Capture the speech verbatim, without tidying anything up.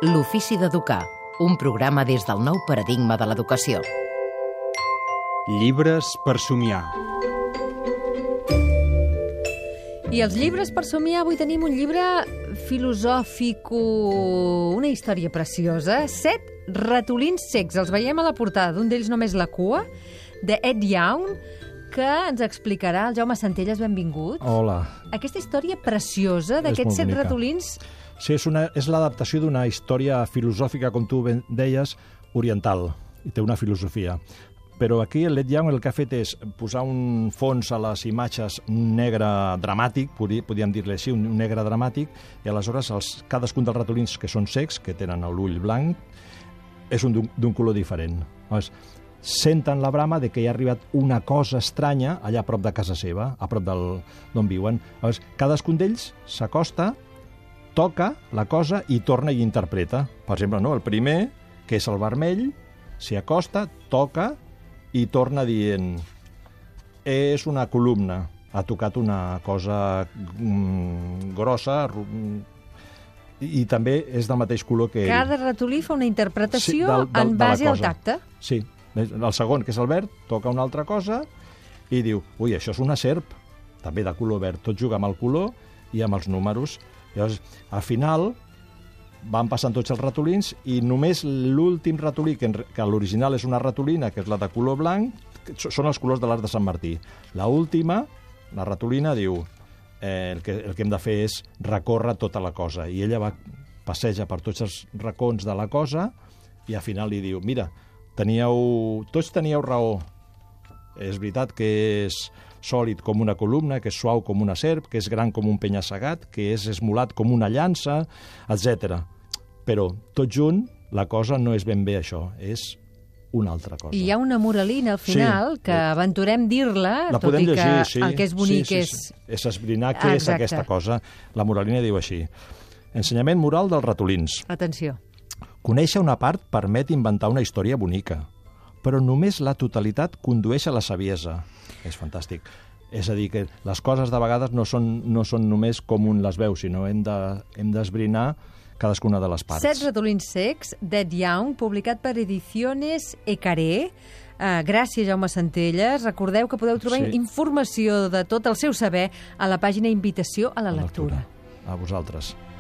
L'ofici d'educar, un programa des del nou paradigma de l'educació. Llibres per somiar. I els llibres per somiar, avui tenim un llibre filosòfic, una història preciosa. Set ratolins cecs, els veiem a la portada, d'un d'ells només la cua, de Ed Yong, que ens explicarà el Jaume Centelles. Benvingut. Hola. Aquesta història preciosa d'aquests set ratolins. Sí, és, una, és l'adaptació d'una història filosòfica, com tu ben deies, oriental, i té una filosofia. Però aquí el Ed Yong el que ha fet és posar un fons a les imatges, un negre dramàtic, podríem dir-li així, un negre dramàtic, i aleshores els, cadascun dels ratolins que són cecs, que tenen l'ull blanc, és un d'un color diferent. Llavors, senten la brama de que hi ha arribat una cosa estranya allà a prop de casa seva, a prop d'on viuen. Llavors, cadascun d'ells s'acosta, toca la cosa i torna i interpreta. Per exemple, no? El primer, que és el vermell, s'hi acosta, toca i torna dient és una columna, ha tocat una cosa mm, grossa i, i també és del mateix color que ell. Cada ratolí fa una interpretació sí, del, del, en base al tacte. Sí, el segon, que és el verd, toca una altra cosa i diu, ui, això és una serp, també de color verd. Tot juga amb el color i amb els números. Llavors, al final van passant tots els ratolins i només l'últim ratolí, que, que l'original és una ratolina, que és la de color blanc, són els colors de l'arc de Sant Martí. La última, la ratolina, diu eh, el, que, el que hem de fer és recórrer tota la cosa. I ella va passeja per tots els racons de la cosa i al final li diu, mira, teníeu, tots teníeu raó. És veritat que és sòlid com una columna, que és suau com una serp, que és gran com un penya-segat, que és esmolat com una llança, etcètera. Però, tot junt, la cosa no és ben bé això, és una altra cosa. I hi ha una moralina al final, sí, que aventurem dir-la, tot i que llegir, sí. el que és bonic sí, sí, és... Sí. És esbrinar què és aquesta cosa. La moralina diu així. Ensenyament moral dels ratolins. Atenció. Conèixer una part permet inventar una història bonica, però només la totalitat condueix a la saviesa. És fantàstic. És a dir, que les coses de vegades no són, no són només com un les veu, sinó hem de, hem d'esbrinar cadascuna de les parts. Set ratolins cecs, d'Ed Yong, publicat per Ediciones Ecaré. Uh, gràcies, Jaume Centelles. Recordeu que podeu trobar sí. informació de tot el seu saber a la pàgina Invitació a la, la lectura. lectura. A vosaltres.